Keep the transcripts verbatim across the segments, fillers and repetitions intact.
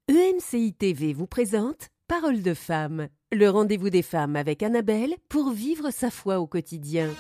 E M C I T V vous présente Parole de femme, le rendez-vous des femmes avec Annabelle pour vivre sa foi au quotidien.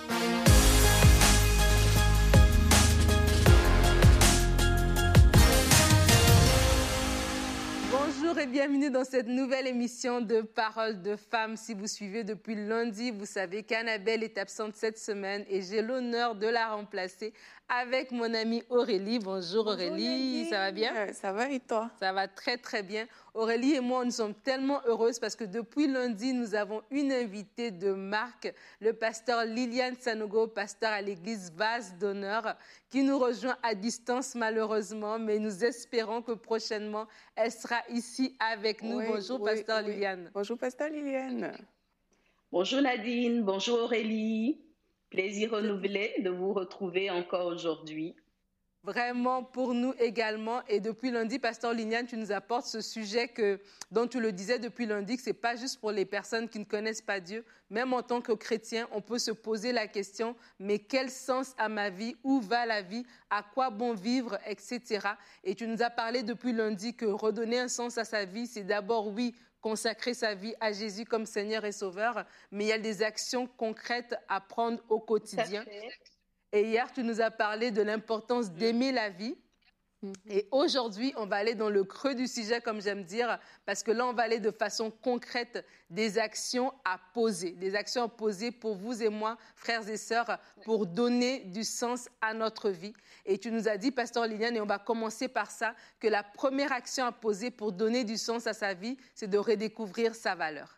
Bonjour et bienvenue dans cette nouvelle émission de Parole de femmes. Si vous suivez depuis lundi, vous savez qu'Annabelle est absente cette semaine et j'ai l'honneur de la remplacer avec mon amie Aurélie. Bonjour, Bonjour Aurélie, Nadine. Ça va bien? Ça va et toi? Ça va très très bien. Aurélie et moi, nous sommes tellement heureuses parce que depuis lundi, nous avons une invitée de marque, le pasteur Liliane Sanogo, pasteur à l'église Vase d'Honneur, qui nous rejoint à distance malheureusement, mais nous espérons que prochainement, elle sera ici avec nous. Oui, bonjour, oui, pasteur oui. Liliane. Bonjour, pasteur Liliane. Bonjour Nadine, bonjour Aurélie. Plaisir renouvelé de vous retrouver encore aujourd'hui. Vraiment pour nous également. Et depuis lundi, pasteur Liliane, tu nous apportes ce sujet que, dont tu le disais depuis lundi, que ce n'est pas juste pour les personnes qui ne connaissent pas Dieu. Même en tant que chrétien, on peut se poser la question, mais quel sens a ma vie? Où va la vie? À quoi bon vivre? Etc. Et tu nous as parlé depuis lundi que redonner un sens à sa vie, c'est d'abord, oui, consacrer sa vie à Jésus comme Seigneur et Sauveur, mais il y a des actions concrètes à prendre au quotidien. Et hier, tu nous as parlé de l'importance d'aimer la vie. Et aujourd'hui, on va aller dans le creux du sujet, comme j'aime dire, parce que là, on va aller de façon concrète des actions à poser, des actions à poser pour vous et moi, frères et sœurs, pour donner du sens à notre vie. Et tu nous as dit, pasteur Liliane, et on va commencer par ça, que la première action à poser pour donner du sens à sa vie, c'est de redécouvrir sa valeur.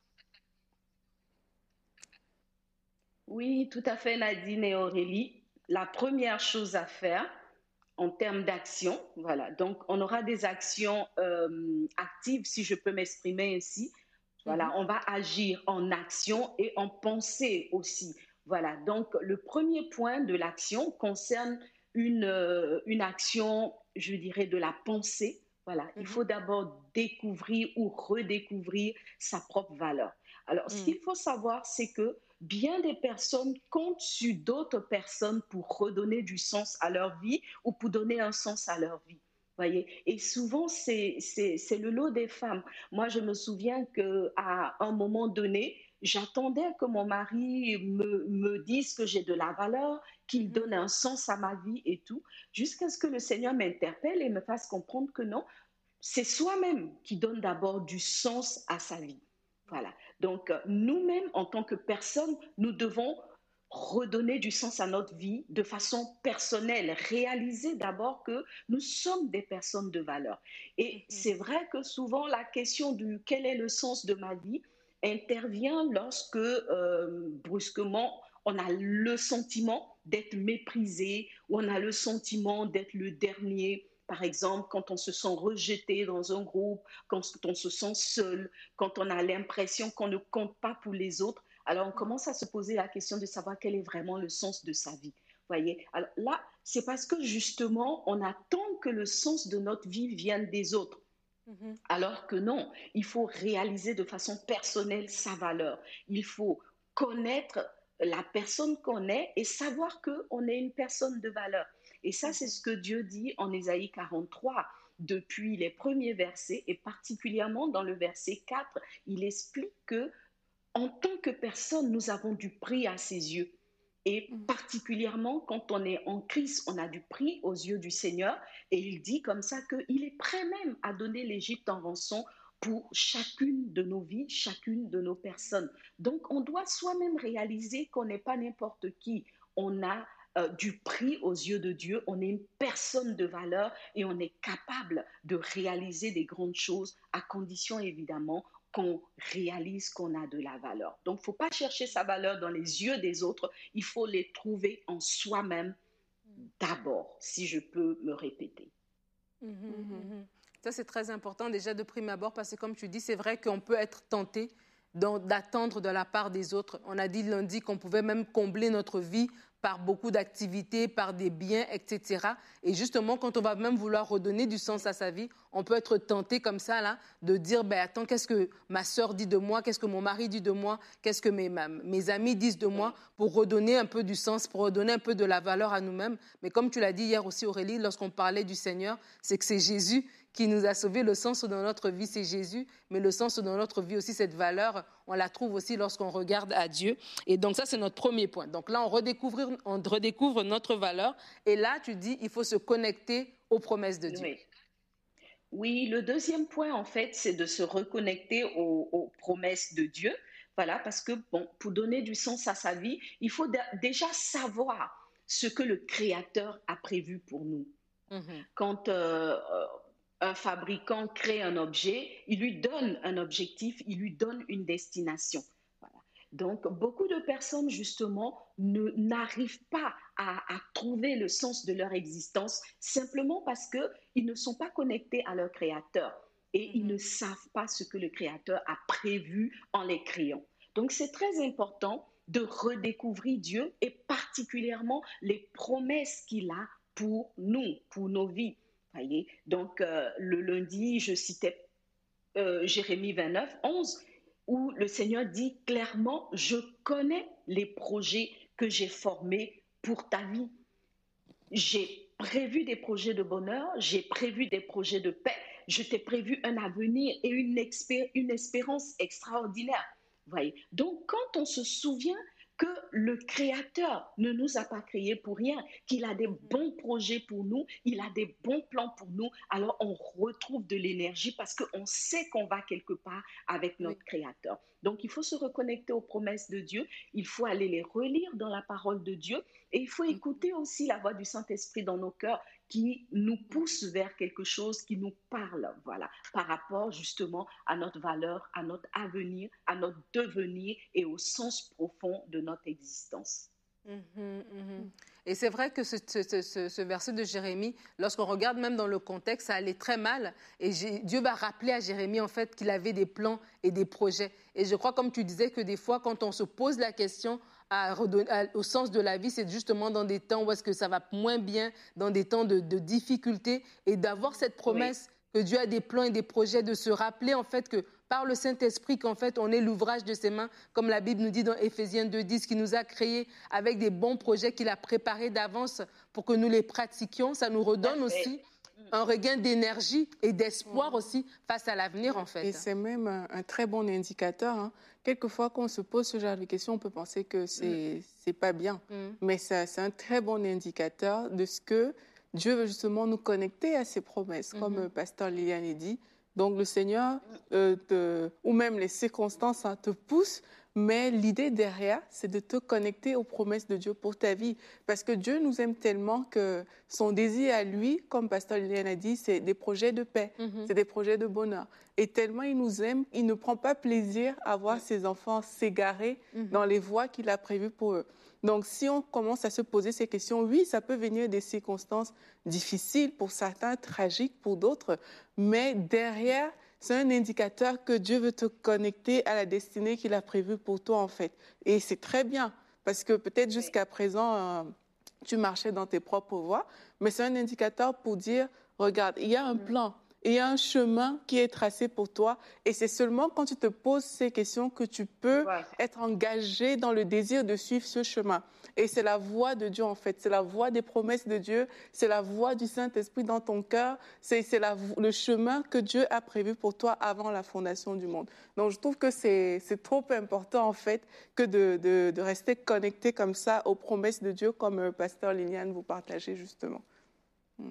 Oui, tout à fait, Nadine et Aurélie. La première chose à faire, en termes d'action, voilà, donc on aura des actions euh, actives, si je peux m'exprimer ainsi. Voilà, mm-hmm. On va agir en action et en pensée aussi. Voilà, donc le premier point de l'action concerne une, euh, une action, je dirais, de la pensée. Voilà, mm-hmm. Il faut d'abord découvrir ou redécouvrir sa propre valeur. Alors, mm. ce qu'il faut savoir, c'est que bien des personnes comptent sur d'autres personnes pour redonner du sens à leur vie ou pour donner un sens à leur vie. Voyez? Et souvent, c'est, c'est, c'est le lot des femmes. Moi, je me souviens qu'à un moment donné, j'attendais que mon mari me, me dise que j'ai de la valeur, qu'il donne un sens à ma vie et tout, jusqu'à ce que le Seigneur m'interpelle et me fasse comprendre que non, c'est soi-même qui donne d'abord du sens à sa vie. Voilà. Donc, nous-mêmes, en tant que personnes, nous devons redonner du sens à notre vie de façon personnelle, réaliser d'abord que nous sommes des personnes de valeur. Et mm-hmm. c'est vrai que souvent, la question du quel est le sens de ma vie intervient lorsque, euh, brusquement, on a le sentiment d'être méprisé ou on a le sentiment d'être le dernier. Par exemple, quand on se sent rejeté dans un groupe, quand on se sent seul, quand on a l'impression qu'on ne compte pas pour les autres, alors on commence à se poser la question de savoir quel est vraiment le sens de sa vie. Voyez? Alors là, c'est parce que justement, on attend que le sens de notre vie vienne des autres. Mm-hmm. Alors que non, il faut réaliser de façon personnelle sa valeur. Il faut connaître la personne qu'on est et savoir qu'on est une personne de valeur. Et ça, c'est ce que Dieu dit en Ésaïe quarante-trois, depuis les premiers versets, et particulièrement dans le verset quatre, il explique que en tant que personne, nous avons du prix à ses yeux. Et particulièrement quand on est en Christ, on a du prix aux yeux du Seigneur. Et il dit comme ça qu'il est prêt même à donner l'Égypte en rançon pour chacune de nos vies, chacune de nos personnes. Donc, on doit soi-même réaliser qu'on n'est pas n'importe qui. On a euh, du prix aux yeux de Dieu, on est une personne de valeur et on est capable de réaliser des grandes choses à condition évidemment qu'on réalise qu'on a de la valeur. Donc, il ne faut pas chercher sa valeur dans les yeux des autres, il faut les trouver en soi-même d'abord, si je peux me répéter. Mmh, mmh. Ça, c'est très important déjà de prime abord parce que comme tu dis, c'est vrai qu'on peut être tenté d'attendre de la part des autres. On a dit lundi qu'on pouvait même combler notre vie par beaucoup d'activités, par des biens, et cetera. Et justement, quand on va même vouloir redonner du sens à sa vie, on peut être tenté comme ça, là, de dire, ben attends, qu'est-ce que ma sœur dit de moi, qu'est-ce que mon mari dit de moi, qu'est-ce que mes, mes amis disent de moi, pour redonner un peu du sens, pour redonner un peu de la valeur à nous-mêmes. Mais comme tu l'as dit hier aussi, Aurélie, lorsqu'on parlait du Seigneur, c'est que c'est Jésus qui nous a sauvés. Le sens dans notre vie, c'est Jésus, mais le sens dans notre vie aussi, cette valeur, on la trouve aussi lorsqu'on regarde à Dieu. Et donc ça, c'est notre premier point. Donc là, on redécouvre, on redécouvre notre valeur. Et là, tu dis, il faut se connecter aux promesses de Dieu. Oui. Oui, le deuxième point, en fait, c'est de se reconnecter aux, aux promesses de Dieu. Voilà, parce que bon, pour donner du sens à sa vie, il faut d- déjà savoir ce que le Créateur a prévu pour nous. Mhm. Quand euh, euh, un fabricant crée un objet, il lui donne un objectif, il lui donne une destination. Voilà. Donc, beaucoup de personnes, justement, ne, n'arrivent pas à, à trouver le sens de leur existence simplement parce qu'ils ne sont pas connectés à leur Créateur et ils ne savent pas ce que le Créateur a prévu en les créant. Donc, c'est très important de redécouvrir Dieu et particulièrement les promesses qu'il a pour nous, pour nos vies. Voyez? Donc, euh, le lundi, je citais euh, Jérémie vingt-neuf, onze, où le Seigneur dit clairement, je connais les projets que j'ai formés pour ta vie. J'ai prévu des projets de bonheur, j'ai prévu des projets de paix, je t'ai prévu un avenir et une, expé- une espérance extraordinaire. Voyez? Donc, quand on se souvient que le Créateur ne nous a pas créés pour rien, qu'il a des bons projets pour nous, il a des bons plans pour nous, alors on retrouve de l'énergie parce qu'on sait qu'on va quelque part avec notre oui. Créateur. Donc, il faut se reconnecter aux promesses de Dieu, il faut aller les relire dans la parole de Dieu et il faut écouter aussi la voix du Saint-Esprit dans nos cœurs qui nous pousse vers quelque chose qui nous parle, voilà, par rapport justement à notre valeur, à notre avenir, à notre devenir et au sens profond de notre existence. Mmh, mmh. Et c'est vrai que ce, ce, ce, ce verset de Jérémie, lorsqu'on regarde même dans le contexte, ça allait très mal. Et Dieu va rappeler à Jérémie en fait qu'il avait des plans et des projets. Et je crois, comme tu disais, que des fois, quand on se pose la question à redonner, à, au sens de la vie, c'est justement dans des temps où est-ce que ça va moins bien, dans des temps de, de difficulté, et d'avoir cette promesse oui. que Dieu a des plans et des projets, de se rappeler en fait que par le Saint-Esprit qu'en fait on est l'ouvrage de ses mains, comme la Bible nous dit dans Éphésiens deux dix, qui nous a créés avec des bons projets qu'il a préparés d'avance pour que nous les pratiquions. Ça nous redonne aussi un regain d'énergie et d'espoir aussi face à l'avenir en fait. Et c'est même un, un très bon indicateur. Hein. Quelquefois, quand on se pose ce genre de questions, on peut penser que c'est, mm. c'est pas bien. Mm. Mais ça, c'est un très bon indicateur de ce que Dieu veut justement nous connecter à ses promesses, mm-hmm. comme euh, Pasteur Liliane a dit. Donc le Seigneur, euh, te, ou même les circonstances hein, te poussent, mais l'idée derrière, c'est de te connecter aux promesses de Dieu pour ta vie. Parce que Dieu nous aime tellement que son désir à lui, comme Pasteur Liliane a dit, c'est des projets de paix, mm-hmm. c'est des projets de bonheur. Et tellement il nous aime, il ne prend pas plaisir à voir ses enfants s'égarer mm-hmm. dans les voies qu'il a prévues pour eux. Donc, si on commence à se poser ces questions, oui, ça peut venir des circonstances difficiles pour certains, tragiques pour d'autres, mais derrière, c'est un indicateur que Dieu veut te connecter à la destinée qu'il a prévue pour toi, en fait. Et c'est très bien, parce que peut-être jusqu'à présent, euh, tu marchais dans tes propres voies, mais c'est un indicateur pour dire, regarde, il y a un plan. Il y a un chemin qui est tracé pour toi et c'est seulement quand tu te poses ces questions que tu peux ouais. être engagé dans le désir de suivre ce chemin. Et c'est la voix de Dieu en fait, c'est la voix des promesses de Dieu, c'est la voix du Saint-Esprit dans ton cœur, c'est, c'est la, le chemin que Dieu a prévu pour toi avant la fondation du monde. Donc je trouve que c'est, c'est trop important en fait que de, de, de rester connecté comme ça aux promesses de Dieu comme euh, Pasteur Liliane vous partagez justement. Mm-hmm.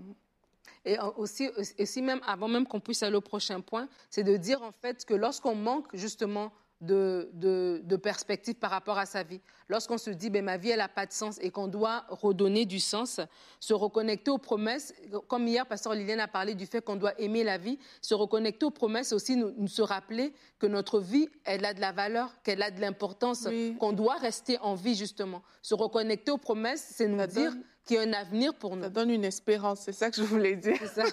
Et aussi, aussi même, avant même qu'on puisse aller au prochain point, c'est de dire en fait que lorsqu'on manque justement de, de, de perspective par rapport à sa vie, lorsqu'on se dit ben, ma vie elle n'a pas de sens et qu'on doit redonner du sens, se reconnecter aux promesses, comme hier Pasteur Liliane a parlé du fait qu'on doit aimer la vie, se reconnecter aux promesses aussi, nous, nous se rappeler que notre vie elle a de la valeur, qu'elle a de l'importance, oui. qu'on doit rester en vie justement. Se reconnecter aux promesses, c'est nous ça dire donne... qu'il y a un avenir pour nous. Ça donne une espérance, c'est ça que je voulais dire. C'est ça.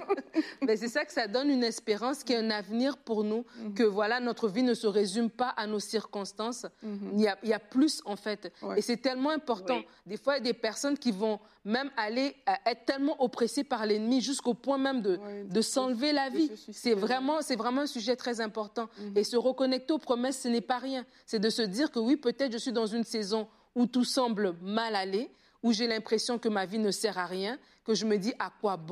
Mais c'est ça que ça donne une espérance, qu'il y a un avenir pour nous, mm-hmm. que voilà, notre vie ne se résume pas à nos circonstances. Mm-hmm. Il y a, il y a plus, en fait. Ouais. Et c'est tellement important. Oui. Des fois, il y a des personnes qui vont même aller être tellement oppressées par l'ennemi jusqu'au point même de, ouais, de, de s'enlever la vie. C'est vraiment, c'est vraiment un sujet très important. Mm-hmm. Et se reconnecter aux promesses, ce n'est pas rien. C'est de se dire que oui, peut-être je suis dans une saison où tout semble mal aller, où j'ai l'impression que ma vie ne sert à rien, que je me dis à quoi bon,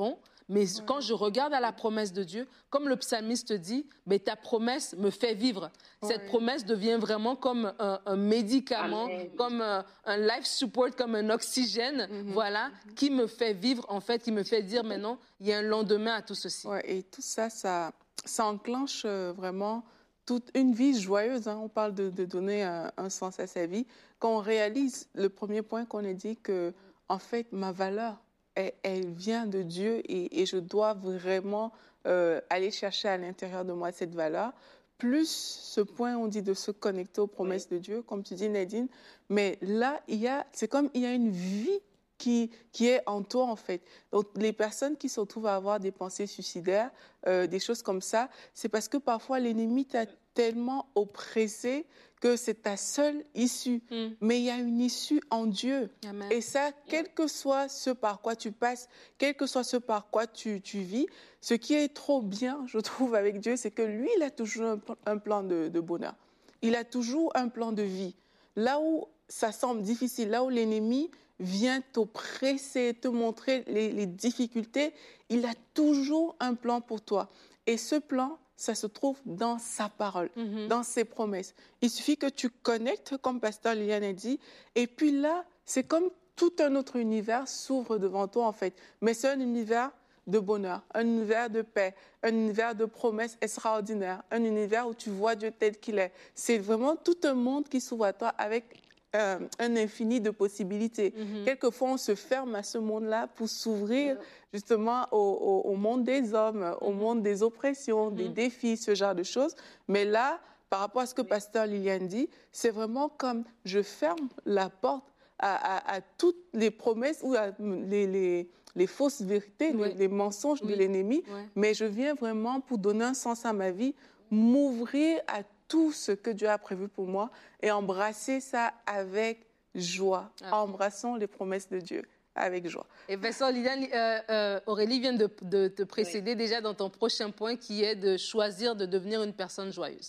Mais ouais. quand je regarde à la promesse de Dieu, comme le psalmiste dit, mais ta promesse me fait vivre. Ouais. Cette promesse devient vraiment comme un, un médicament, Amen. Comme un, un life support, comme un oxygène, mm-hmm. voilà, mm-hmm. qui me fait vivre, en fait, qui me fait dire, mais non, il y a un lendemain à tout ceci. Ouais, et tout ça, ça, ça enclenche euh, vraiment toute une vie joyeuse. Hein. On parle de, de donner un, un sens à sa vie. Quand on réalise le premier point qu'on a dit que, en fait, ma valeur, elle, elle vient de Dieu et, et je dois vraiment euh, aller chercher à l'intérieur de moi cette valeur. Plus ce point, on dit de se connecter aux promesses oui. de Dieu, comme tu dis, Nadine. Mais là, il y a, c'est comme il y a une vie Qui, qui est en toi, en fait. Donc, les personnes qui se retrouvent à avoir des pensées suicidaires, euh, des choses comme ça, c'est parce que parfois, l'ennemi t'a tellement oppressé que c'est ta seule issue. Mm. Mais il y a une issue en Dieu. Amen. Et ça, quel que soit ce par quoi tu passes, quel que soit ce par quoi tu, tu vis, ce qui est trop bien, je trouve, avec Dieu, c'est que lui, il a toujours un, un plan de, de bonheur. Il a toujours un plan de vie. Là où ça semble difficile, là où l'ennemi vient t'oppresser, te montrer les, les difficultés, il a toujours un plan pour toi. Et ce plan, ça se trouve dans sa parole, mm-hmm. dans ses promesses. Il suffit que tu connectes, comme Pasteur Liliane a dit, et puis là, c'est comme tout un autre univers s'ouvre devant toi, en fait. Mais c'est un univers de bonheur, un univers de paix, un univers de promesses extraordinaires, un univers où tu vois Dieu tel qu'il est. C'est vraiment tout un monde qui s'ouvre à toi avec Euh, un infini de possibilités. Mm-hmm. Quelquefois, on se ferme à ce monde-là pour s'ouvrir justement au, au, au monde des hommes, mm-hmm. au monde des oppressions, mm-hmm. des défis, ce genre de choses. Mais là, par rapport à ce que oui. Pasteur Liliane dit, c'est vraiment comme je ferme la porte à, à, à toutes les promesses ou à les, les, les fausses vérités, oui. les, les mensonges oui. de l'ennemi. Oui. Mais je viens vraiment pour donner un sens à ma vie, m'ouvrir à tout ce que Dieu a prévu pour moi et embrasser ça avec joie. Ah. Embrassons les promesses de Dieu avec joie. Et Pasteur Liliane, euh, euh, Aurélie vient de, de te précéder oui. déjà dans ton prochain point qui est de choisir de devenir une personne joyeuse.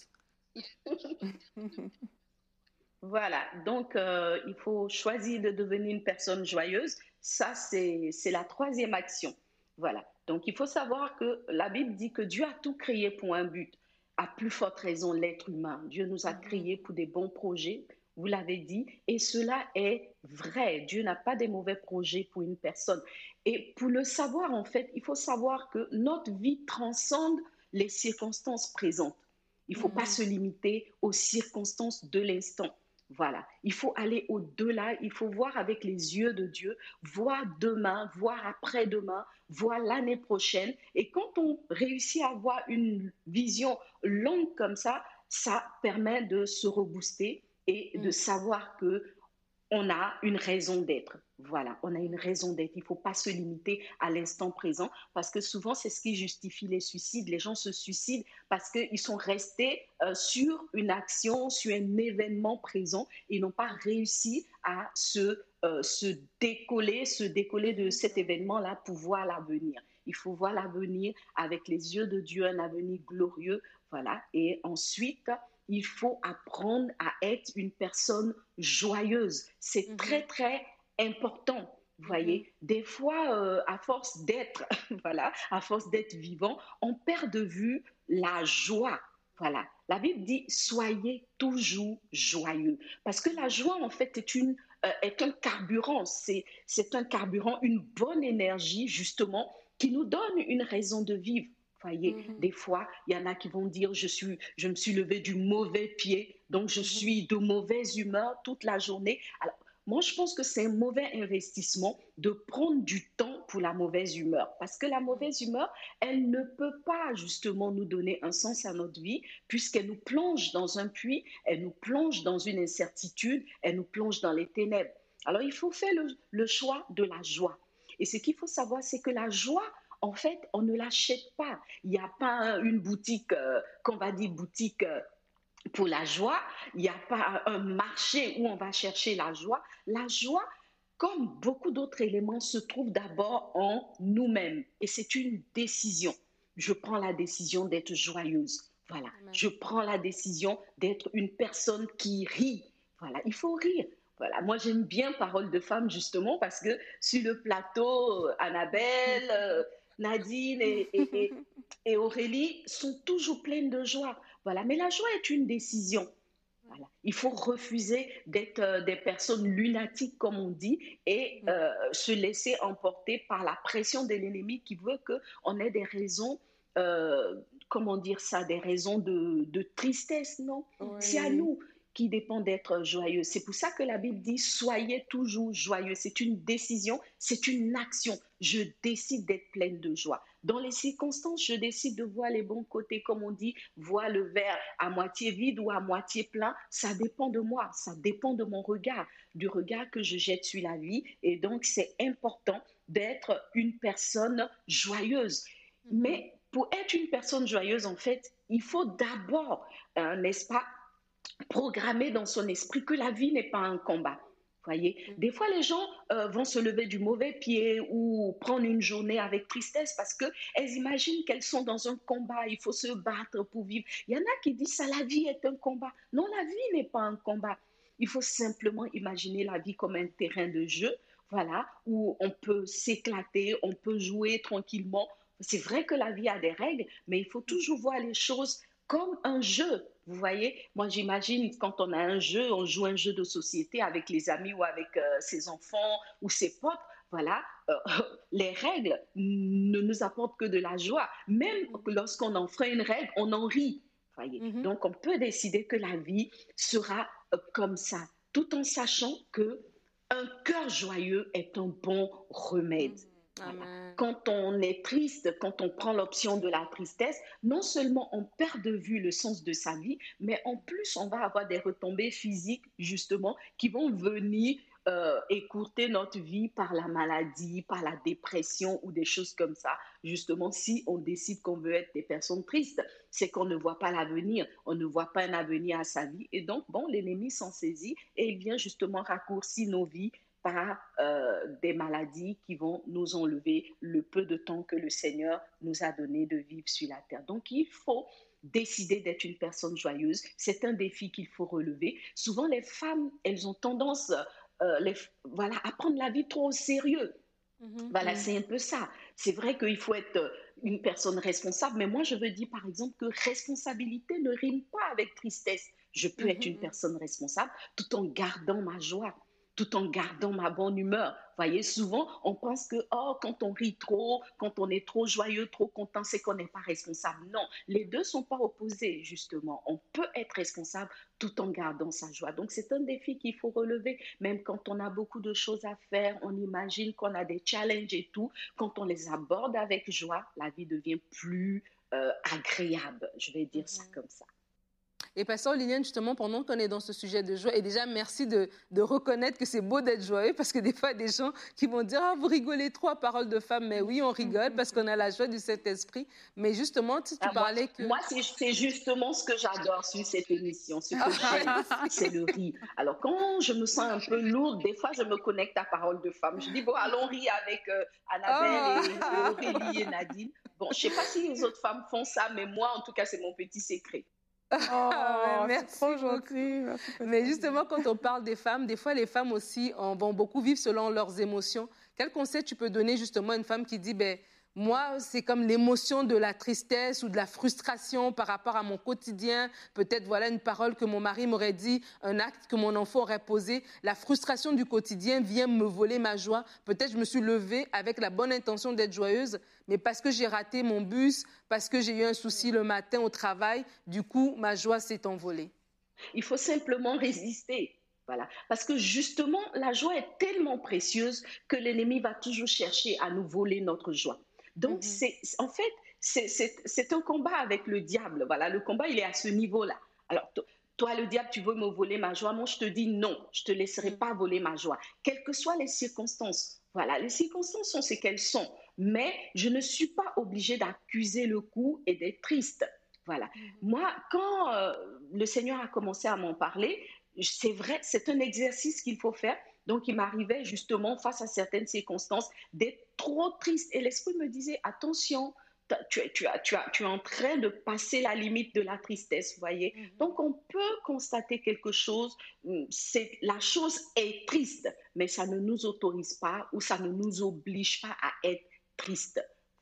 Voilà, donc euh, il faut choisir de devenir une personne joyeuse. Ça, c'est, c'est la troisième action. Voilà, donc il faut savoir que la Bible dit que Dieu a tout créé pour un but. À plus forte raison, l'être humain. Dieu nous a créés pour des bons projets, vous l'avez dit, et cela est vrai. Dieu n'a pas des mauvais projets pour une personne. Et pour le savoir, en fait, il faut savoir que notre vie transcende les circonstances présentes. Il ne faut mmh. pas se limiter aux circonstances de l'instant. Voilà, il faut aller au-delà, il faut voir avec les yeux de Dieu, voir demain, voir après-demain, voir l'année prochaine. Et quand on réussit à avoir une vision longue comme ça, ça permet de se rebooster et de savoir que on a une raison d'être. Voilà, on a une raison d'être. Il ne faut pas se limiter à l'instant présent parce que souvent, c'est ce qui justifie les suicides. Les gens se suicident parce qu'ils sont restés euh, sur une action, sur un événement présent et n'ont pas réussi à se, euh, se décoller, se décoller de cet événement-là pour voir l'avenir. Il faut voir l'avenir avec les yeux de Dieu, un avenir glorieux. Voilà, et ensuite, il faut apprendre à être une personne joyeuse. C'est mm-hmm. très, très important. Vous voyez, mm-hmm. des fois, euh, à force d'être, voilà, à force d'être vivant, on perd de vue la joie. Voilà. La Bible dit « soyez toujours joyeux ». Parce que la joie, en fait, est, une, euh, est un carburant. C'est, c'est un carburant, une bonne énergie, justement, qui nous donne une raison de vivre. Voyez, mm-hmm. des fois, il y en a qui vont dire je, suis, je me suis levé du mauvais pied, donc je mm-hmm. suis de mauvaise humeur toute la journée. Alors, moi, je pense que c'est un mauvais investissement de prendre du temps pour la mauvaise humeur. Parce que la mauvaise humeur, elle ne peut pas justement nous donner un sens à notre vie, puisqu'elle nous plonge dans un puits, elle nous plonge dans une incertitude, elle nous plonge dans les ténèbres. Alors, il faut faire le, le choix de la joie. Et ce qu'il faut savoir, c'est que la joie, en fait, on ne l'achète pas. Il n'y a pas une boutique, euh, qu'on va dire boutique euh, pour la joie. Il n'y a pas un marché où on va chercher la joie. La joie, comme beaucoup d'autres éléments, se trouve d'abord en nous-mêmes. Et c'est une décision. Je prends la décision d'être joyeuse. Voilà. Amen. Je prends la décision d'être une personne qui rit. Voilà. Il faut rire. Voilà, moi j'aime bien Parole de femme justement parce que sur le plateau, Annabelle, euh, Nadine et, et, et, et Aurélie sont toujours pleines de joie. Voilà. Mais la joie est une décision. Voilà. Il faut refuser d'être euh, des personnes lunatiques, comme on dit, et euh, se laisser emporter par la pression de l'ennemi qui veut qu'on ait des raisons, euh, comment dire ça, des raisons de, de tristesse, non? Oui. C'est à nous qui dépend d'être joyeux. C'est pour ça que la Bible dit « Soyez toujours joyeux ». C'est une décision, c'est une action. Je décide d'être pleine de joie. Dans les circonstances, je décide de voir les bons côtés, comme on dit, voir le verre à moitié vide ou à moitié plein. Ça dépend de moi, ça dépend de mon regard, du regard que je jette sur la vie. Et donc, c'est important d'être une personne joyeuse. Mais pour être une personne joyeuse, en fait, il faut d'abord, euh, n'est-ce pas, programmer dans son esprit que la vie n'est pas un combat. Voyez, des fois les gens euh, vont se lever du mauvais pied ou prendre une journée avec tristesse parce qu'elles imaginent qu'elles sont dans un combat, il faut se battre pour vivre. Il y en a qui disent ça, la vie est un combat. Non, la vie n'est pas un combat. Il faut simplement imaginer la vie comme un terrain de jeu, voilà, où on peut s'éclater, on peut jouer tranquillement. C'est vrai que la vie a des règles, mais il faut toujours voir les choses comme un jeu. Vous voyez, moi j'imagine quand on a un jeu, on joue un jeu de société avec les amis ou avec euh, ses enfants ou ses potes, voilà, euh, les règles ne nous apportent que de la joie. Même lorsqu'on enfreint une règle, on en rit. Voyez. Mm-hmm. Donc on peut décider que la vie sera euh, comme ça, tout en sachant que un cœur joyeux est un bon remède. Mm-hmm. Voilà. Quand on est triste, quand on prend l'option de la tristesse, non seulement on perd de vue le sens de sa vie, mais en plus on va avoir des retombées physiques justement qui vont venir euh, écourter notre vie par la maladie, par la dépression ou des choses comme ça. Justement, si on décide qu'on veut être des personnes tristes, c'est qu'on ne voit pas l'avenir, on ne voit pas un avenir à sa vie. Et donc, bon, l'ennemi s'en saisit et il vient justement raccourcir nos vies par euh, des maladies qui vont nous enlever le peu de temps que le Seigneur nous a donné de vivre sur la terre. Donc, il faut décider d'être une personne joyeuse. C'est un défi qu'il faut relever. Souvent, les femmes, elles ont tendance euh, les, voilà, à prendre la vie trop au sérieux. Mm-hmm. Voilà, mm-hmm. C'est un peu ça. C'est vrai qu'il faut être une personne responsable, mais moi, je veux dire, par exemple, que responsabilité ne rime pas avec tristesse. Je peux mm-hmm. être une personne responsable tout en gardant ma joie, tout en gardant ma bonne humeur. Vous voyez, souvent, on pense que oh, quand on rit trop, quand on est trop joyeux, trop content, c'est qu'on n'est pas responsable. Non, les deux ne sont pas opposés, justement. On peut être responsable tout en gardant sa joie. Donc, c'est un défi qu'il faut relever. Même quand on a beaucoup de choses à faire, on imagine qu'on a des challenges et tout. Quand on les aborde avec joie, la vie devient plus euh, agréable. Je vais dire mm-hmm. ça comme ça. Et Pasteur Liliane, justement, pendant qu'on est dans ce sujet de joie, et déjà, merci de, de reconnaître que c'est beau d'être joyeux, parce que des fois, il y a des gens qui vont dire « Ah, vous rigolez trop à parole de femme ». Mais oui, on rigole parce qu'on a la joie du Saint-Esprit. Mais justement, tu, tu ah, parlais moi, que… Moi, c'est, c'est justement ce que j'adore sur cette émission. Ce que j'aime, c'est le rire. Alors, quand je me sens un peu lourde, des fois, je me connecte à parole de femme. Je dis « Bon, allons rire avec euh, Annabelle oh. et, et Aurélie et Nadine ». Bon, je ne sais pas si les autres femmes font ça, mais moi, en tout cas, c'est mon petit secret. Oh, merci trop gentil. Merci, mais justement, quand on parle des femmes, des fois, les femmes aussi en vont beaucoup vivre selon leurs émotions. Quel conseil tu peux donner justement à une femme qui dit, ben, moi, c'est comme l'émotion de la tristesse ou de la frustration par rapport à mon quotidien. Peut-être, voilà, une parole que mon mari m'aurait dit, un acte que mon enfant aurait posé. La frustration du quotidien vient me voler ma joie. Peut-être je me suis levée avec la bonne intention d'être joyeuse, mais parce que j'ai raté mon bus, parce que j'ai eu un souci le matin au travail, du coup, ma joie s'est envolée. Il faut simplement résister. Voilà. Parce que justement, la joie est tellement précieuse que l'ennemi va toujours chercher à nous voler notre joie. Donc, mm-hmm. c'est, en fait, c'est, c'est, c'est un combat avec le diable. Voilà, le combat, il est à ce niveau-là. Alors, t- toi, le diable, tu veux me voler ma joie. Moi, je te dis non, je ne te laisserai mm-hmm. pas voler ma joie. Quelles que soient les circonstances. Voilà, les circonstances sont ce qu'elles sont. Mais je ne suis pas obligée d'accuser le coup et d'être triste. Voilà. Mm-hmm. Moi, quand euh, le Seigneur a commencé à m'en parler, c'est vrai, c'est un exercice qu'il faut faire. Donc, il m'arrivait justement, face à certaines circonstances, d'être trop triste. Et l'Esprit me disait, attention, tu, tu, tu, tu es en train de passer la limite de la tristesse, vous voyez. Mm-hmm. Donc, on peut constater quelque chose. C'est, la chose est triste, mais ça ne nous autorise pas ou ça ne nous oblige pas à être triste.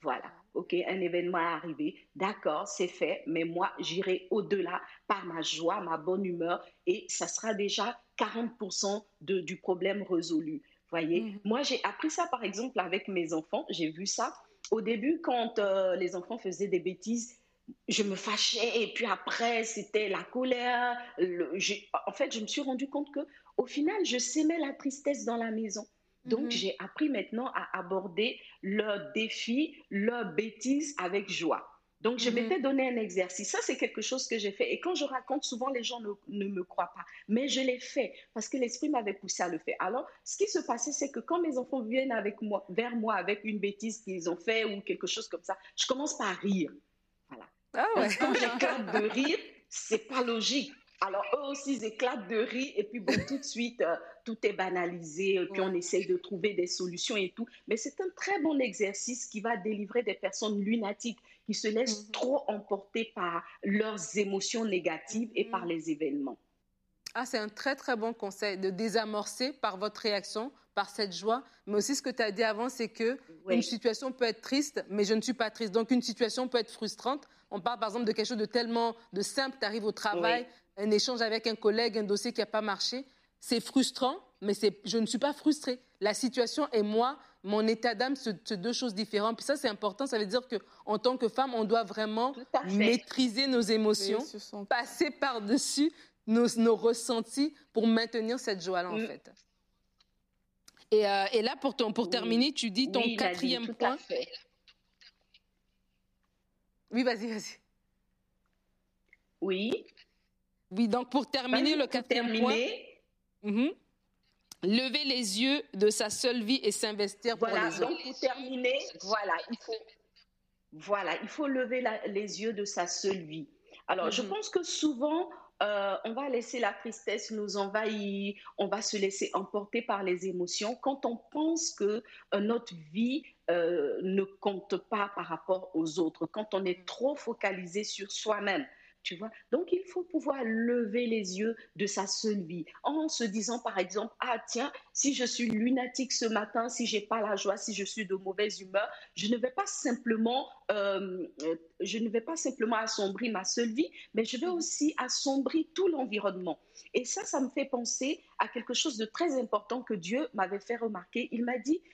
Voilà, ok, un événement est arrivé, d'accord, c'est fait, mais moi, j'irai au-delà par ma joie, ma bonne humeur, et ça sera déjà quarante pour cent de, du problème résolu. Voyez, Mhm. moi, j'ai appris ça, par exemple, avec mes enfants, j'ai vu ça. Au début, quand euh, les enfants faisaient des bêtises, je me fâchais, et puis après, c'était la colère. Le- j'ai- en fait, je me suis rendu compte que, au final, je sémais la tristesse dans la maison. Donc, Mhm. j'ai appris maintenant à aborder leurs défis, leurs bêtises avec joie. Donc, je Mhm. m'étais donné un exercice. Ça, c'est quelque chose que j'ai fait. Et quand je raconte, souvent, les gens ne, ne me croient pas. Mais je l'ai fait parce que l'esprit m'avait poussé à le faire. Alors, ce qui se passait, c'est que quand mes enfants viennent avec moi, vers moi avec une bêtise qu'ils ont fait ou quelque chose comme ça, je commence par rire. Voilà. Ah ouais. Donc, quand j'éclate de rire, c'est pas logique. Alors, eux aussi, ils éclatent de rire, et puis, bon, tout de suite, euh, tout est banalisé, et puis Ouais. on essaye de trouver des solutions et tout. Mais c'est un très bon exercice qui va délivrer des personnes lunatiques qui se laissent Mhm. trop emporter par leurs émotions négatives et par Mhm. les événements. Ah, c'est un très, très bon conseil de désamorcer par votre réaction, par cette joie. Mais aussi, ce que tu as dit avant, c'est que Oui. une situation peut être triste, mais je ne suis pas triste. Donc, une situation peut être frustrante. On parle, par exemple, de quelque chose de tellement de simple. Tu arrives au travail, Oui. un échange avec un collègue, un dossier qui n'a pas marché. C'est frustrant, mais c'est, je ne suis pas frustrée. La situation et moi, mon état d'âme, c'est deux choses différentes. Puis ça, c'est important. Ça veut dire qu'en tant que femme, on doit vraiment Tout à fait. maîtriser nos émotions, Oui, ce sont- passer par-dessus nos, nos ressentis pour maintenir cette joie-là, en Mm. fait. Et, euh, et là, pour, ton, pour Oui. terminer, tu dis ton Oui, Nadine, quatrième tout point. à fait. Oui, vas-y, vas-y. Oui. Oui, donc pour terminer, Vas-y, le pour quatrième terminer. point, mhm, lever les yeux de sa seule vie et s'investir pour Voilà, les autres. donc pour terminer, voilà, il faut, voilà, il faut lever la- les yeux de sa seule vie. Alors, je Mhm. pense que souvent, euh, on va laisser la tristesse nous envahir, on va se laisser emporter par les émotions quand on pense que euh, notre vie euh, ne compte pas par rapport aux autres, quand on est trop focalisé sur soi-même. Tu vois? Donc, il faut pouvoir lever les yeux de sa seule vie en se disant, par exemple, ah tiens, si je suis lunatique ce matin, si j'ai pas la joie, si je suis de mauvaise humeur, je ne vais pas simplement, euh, je ne vais pas simplement assombrir ma seule vie, mais je vais aussi assombrir tout l'environnement. Et ça, ça me fait penser à quelque chose de très important que Dieu m'avait fait remarquer. Il m'a dit,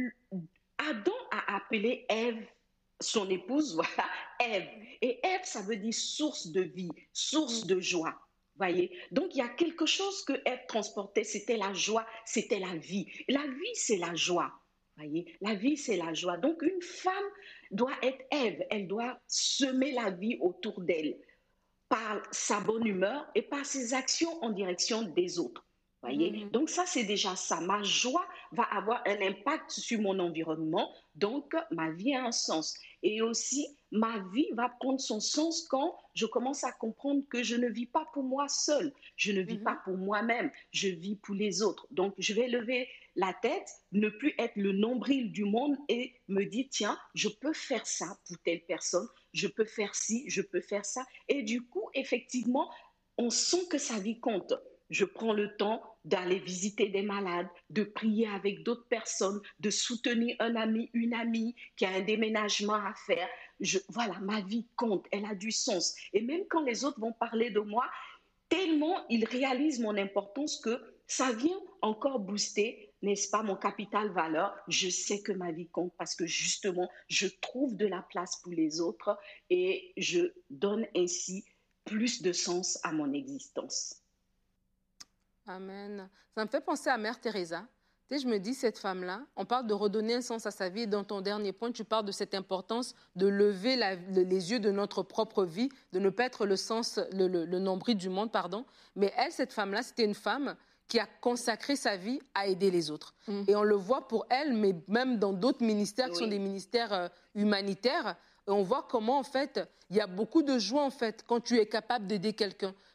Adam a appelé Ève, son épouse, voilà, Ève. Et Ève, ça veut dire source de vie, source de joie. Voyez? Donc, il y a quelque chose que Ève transportait, c'était la joie, c'était la vie. La vie, c'est la joie. Voyez? La vie, c'est la joie. Donc, une femme doit être Ève, elle doit semer la vie autour d'elle par sa bonne humeur et par ses actions en direction des autres. Voyez? Mhm. Donc ça, c'est déjà ça. Ma joie va avoir un impact sur mon environnement, donc ma vie a un sens. Et aussi, ma vie va prendre son sens quand je commence à comprendre que je ne vis pas pour moi seule, je ne vis Mhm. pas pour moi-même, je vis pour les autres. Donc, je vais lever la tête, ne plus être le nombril du monde et me dire, tiens, je peux faire ça pour telle personne, je peux faire ci, je peux faire ça. Et du coup, effectivement, on sent que sa vie compte. Je prends le temps d'aller visiter des malades, de prier avec d'autres personnes, de soutenir un ami, une amie qui a un déménagement à faire. Je, voilà, ma vie compte, elle a du sens. Et même quand les autres vont parler de moi, tellement ils réalisent mon importance que ça vient encore booster, n'est-ce pas, mon capital valeur. Je sais que ma vie compte parce que justement, je trouve de la place pour les autres et je donne ainsi plus de sens à mon existence. Amen. Ça me fait penser à Mère Teresa. Tu sais, je me dis, cette femme-là, on parle de redonner un sens à sa vie. Et dans ton dernier point, tu parles de cette importance de lever la, le, les yeux de notre propre vie, de ne pas être le, sens, le, le, le nombril du monde, pardon. Mais elle, cette femme-là, c'était une femme qui a consacré sa vie à aider les autres. Mm. Et on le voit pour elle, mais même dans d'autres ministères qui oui. sont des ministères euh, humanitaires. Et on voit comment, en fait, il y a beaucoup de joie, en fait, quand tu es capable d'aider quelqu'un.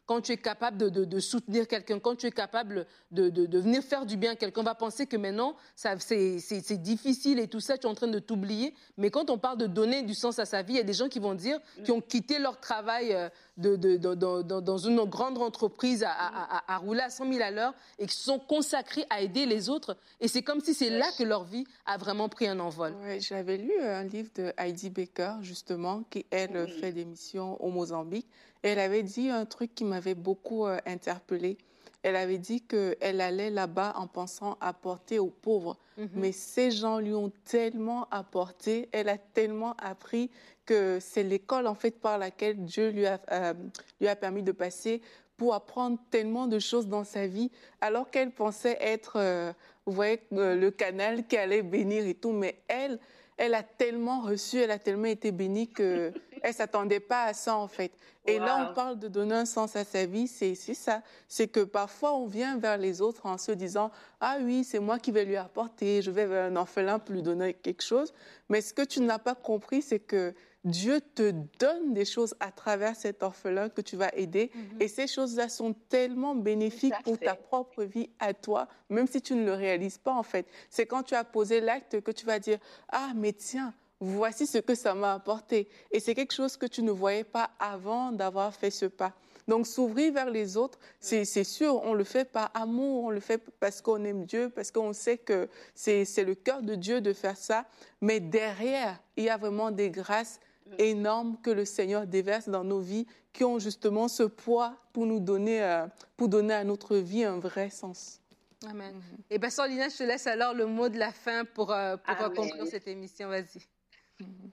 quand tu es capable de, de, de soutenir quelqu'un, quand tu es capable de, de, de venir faire du bien à quelqu'un, on va penser que maintenant, ça, c'est, c'est, c'est difficile et tout ça, tu es en train de t'oublier. Mais quand on parle de donner du sens à sa vie, il y a des gens qui vont dire, qui ont quitté leur travail de, de, de, de, de, dans une grande entreprise à, à, à, à rouler à cent mille à l'heure et qui sont consacrés à aider les autres. Et c'est comme si c'est là que leur vie a vraiment pris un envol. Ouais, j'avais lu un livre de Heidi Baker, justement, qui, elle, oui. fait des missions au Mozambique. Et elle avait dit un truc qui m'avait beaucoup euh, interpellée. Elle avait dit qu'elle allait là-bas en pensant apporter aux pauvres. Mm-hmm. Mais ces gens lui ont tellement apporté, elle a tellement appris que c'est l'école, en fait, par laquelle Dieu lui a, euh, lui a permis de passer pour apprendre tellement de choses dans sa vie, alors qu'elle pensait être, euh, vous voyez, euh, le canal qui allait bénir et tout. Mais elle, elle a tellement reçu, elle a tellement été bénie qu'elle ne s'attendait pas à ça, en fait. Et wow. Là, on parle de donner un sens à sa vie, c'est, c'est ça. C'est que parfois, on vient vers les autres en se disant « Ah oui, c'est moi qui vais lui apporter, je vais vers un orphelin pour lui donner quelque chose. » Mais ce que tu n'as pas compris, c'est que Dieu te donne des choses à travers cet orphelin que tu vas aider. Mm-hmm. Et ces choses-là sont tellement bénéfiques pour ta propre vie à toi, même si tu ne le réalises pas, en fait. C'est quand tu as posé l'acte que tu vas dire « Ah, mais tiens, voici ce que ça m'a apporté. » Et c'est quelque chose que tu ne voyais pas avant d'avoir fait ce pas. Donc, s'ouvrir vers les autres, c'est, c'est sûr, on le fait par amour, on le fait parce qu'on aime Dieu, parce qu'on sait que c'est, c'est le cœur de Dieu de faire ça. Mais derrière, il y a vraiment des grâces énormes que le Seigneur déverse dans nos vies, qui ont justement ce poids pour nous donner, euh, pour donner à notre vie un vrai sens. Amen. Mm-hmm. Et bien, Sœur Lina, je te laisse alors le mot de la fin pour, euh, pour euh, conclure cette émission. Vas-y. Mm-hmm.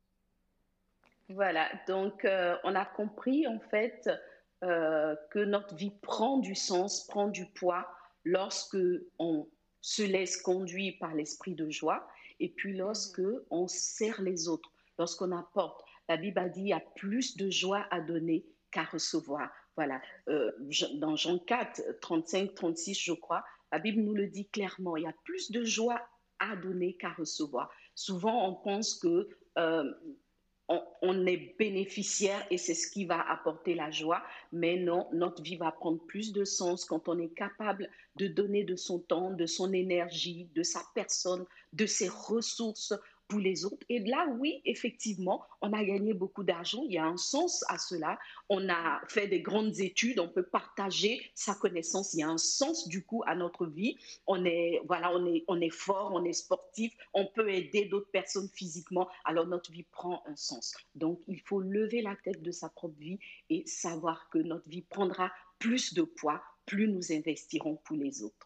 Voilà, donc euh, on a compris en fait euh, que notre vie prend du sens, prend du poids lorsque on se laisse conduire par l'esprit de joie et puis lorsque on sert les autres. Lorsqu'on apporte, la Bible a dit, il y a plus de joie à donner qu'à recevoir. Voilà, euh, dans Jean quatre, trente-cinq, trente-six, je crois, la Bible nous le dit clairement, il y a plus de joie à donner qu'à recevoir. Souvent, on pense que euh, on, on est bénéficiaire et c'est ce qui va apporter la joie, mais non, notre vie va prendre plus de sens quand on est capable de donner de son temps, de son énergie, de sa personne, de ses ressources pour les autres. Et là, oui, effectivement, on a gagné beaucoup d'argent. Il y a un sens à cela. On a fait des grandes études. On peut partager sa connaissance. Il y a un sens, du coup, à notre vie. On est, voilà, on est, on est fort, on est sportif. On peut aider d'autres personnes physiquement. Alors, notre vie prend un sens. Donc, il faut lever la tête de sa propre vie et savoir que notre vie prendra plus de poids, plus nous investirons pour les autres.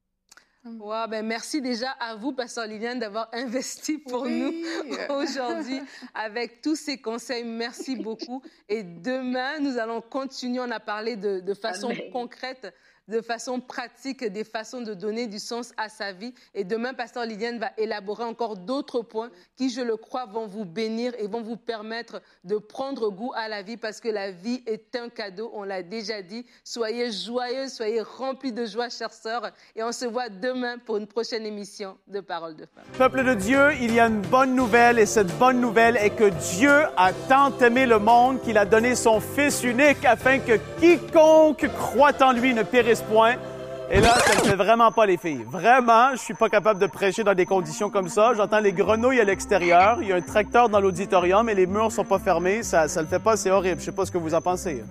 Wow, ben merci déjà à vous, Pasteur Liliane, d'avoir investi pour oui. nous aujourd'hui avec tous ces conseils. Merci beaucoup. Et demain, nous allons continuer. On a parlé de, de façon Amen. concrète, de façon pratique, des façons de donner du sens à sa vie. Et demain, Pasteur Liliane va élaborer encore d'autres points qui, je le crois, vont vous bénir et vont vous permettre de prendre goût à la vie parce que la vie est un cadeau, on l'a déjà dit. Soyez joyeux, soyez remplis de joie, chères sœurs. Et on se voit demain pour une prochaine émission de Paroles de Femmes. Peuple de Dieu, il y a une bonne nouvelle et cette bonne nouvelle est que Dieu a tant aimé le monde qu'il a donné son Fils unique afin que quiconque croit en lui ne périsse point. Et là, ça ne fait vraiment pas les filles. Vraiment, je suis pas capable de prêcher dans des conditions comme ça. J'entends les grenouilles à l'extérieur. Il y a un tracteur dans l'auditorium et les murs sont pas fermés. Ça, ça le fait pas, c'est horrible. Je sais pas ce que vous en pensez.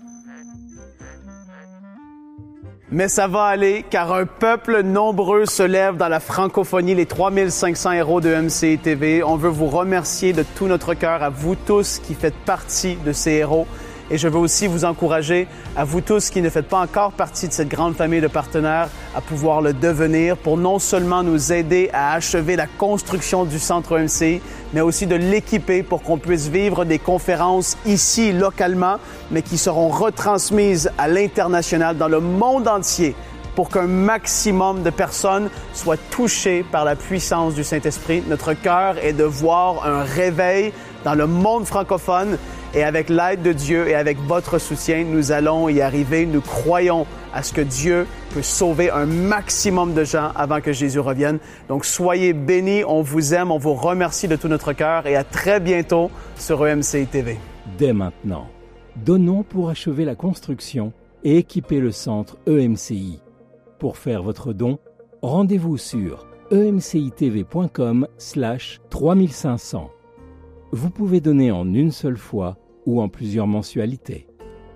Mais ça va aller, car un peuple nombreux se lève dans la francophonie, les trois mille cinq cents héros de M C I T V. On veut vous remercier de tout notre cœur à vous tous qui faites partie de ces héros. Et je veux aussi vous encourager, à vous tous qui ne faites pas encore partie de cette grande famille de partenaires, à pouvoir le devenir pour non seulement nous aider à achever la construction du Centre M C I, mais aussi de l'équiper pour qu'on puisse vivre des conférences ici, localement, mais qui seront retransmises à l'international, dans le monde entier, pour qu'un maximum de personnes soient touchées par la puissance du Saint-Esprit. Notre cœur est de voir un réveil dans le monde francophone. Et avec l'aide de Dieu et avec votre soutien, nous allons y arriver. Nous croyons à ce que Dieu peut sauver un maximum de gens avant que Jésus revienne. Donc, soyez bénis, on vous aime, on vous remercie de tout notre cœur et à très bientôt sur E M C I T V. Dès maintenant, Donnons pour achever la construction et équiper le centre E M C I. Pour faire votre don, rendez-vous sur emcitv.com slash 3500. Vous pouvez donner en une seule fois ou en plusieurs mensualités.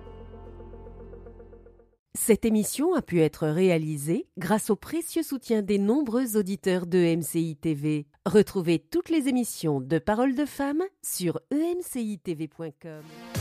Cette émission a pu être réalisée grâce au précieux soutien des nombreux auditeurs de E M C I T V. Retrouvez toutes les émissions de Paroles de Femmes sur e m c i t v point com.